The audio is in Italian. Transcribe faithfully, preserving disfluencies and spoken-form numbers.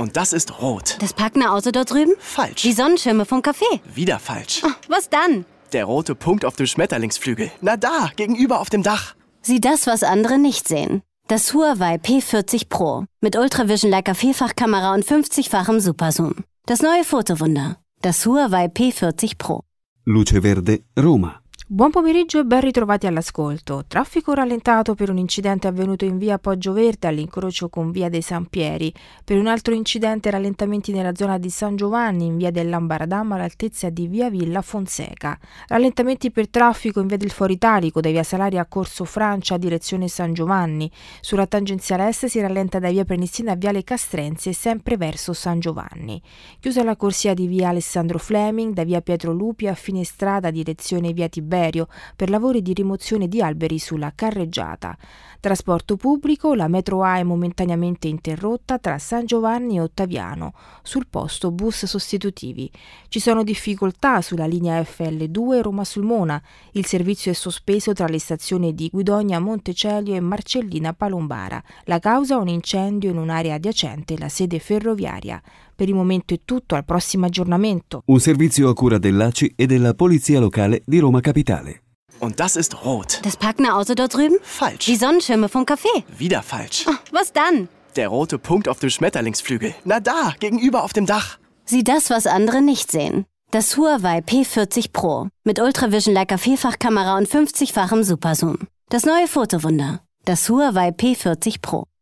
Und das ist rot. Das parkende Auto dort drüben? Falsch. Die Sonnenschirme vom Café? Wieder falsch. Oh, was dann? Der rote Punkt auf dem Schmetterlingsflügel. Na da, gegenüber auf dem Dach. Sieh das, was andere nicht sehen. Das Huawei P vierzig Pro. Mit Ultravision Leica Vielfachkamera und fünfzigfachem Superzoom. Das neue Fotowunder. Das Huawei P vierzig Pro. Luce Verde, Roma. Buon pomeriggio e ben ritrovati all'ascolto. Traffico rallentato per un incidente avvenuto in via Poggio Verde all'incrocio con via dei Sampieri. Per un altro incidente rallentamenti nella zona di San Giovanni in via dell'Ambaradam all'altezza di via Villa Fonseca. Rallentamenti per traffico in via del Foro Italico da via Salaria a Corso Francia direzione San Giovanni. Sulla tangenziale est si rallenta da via Prenestina a viale Castrense sempre verso San Giovanni. Chiusa la corsia di via Alessandro Fleming da via Pietro Lupi a fine strada direzione via Tiberio per lavori di rimozione di alberi sulla carreggiata. Trasporto pubblico, la metro A è momentaneamente interrotta tra San Giovanni e Ottaviano, sul posto bus sostitutivi. Ci sono difficoltà sulla linea F L due Roma-Sulmona, il servizio è sospeso tra le stazioni di Guidonia Montecelio e Marcellina Palombara. La causa un incendio in un'area adiacente la sede ferroviaria. Per il momento è tutto, al prossimo aggiornamento. Un servizio a cura dell'A C I e della Polizia Locale di Roma Capitale. Und das ist rot. Das parkende Auto dort drüben? Falsch. Die Sonnenschirme vom Café? Wieder falsch. Oh, was dann? Der rote Punkt auf dem Schmetterlingsflügel. Na da, gegenüber auf dem Dach. Sieh das, was andere nicht sehen. Das Huawei P vierzig Pro. Mit Ultravision Leica Vielfachkamera und fünfzigfachem Superzoom. Das neue Fotowunder. Das Huawei P vierzig Pro.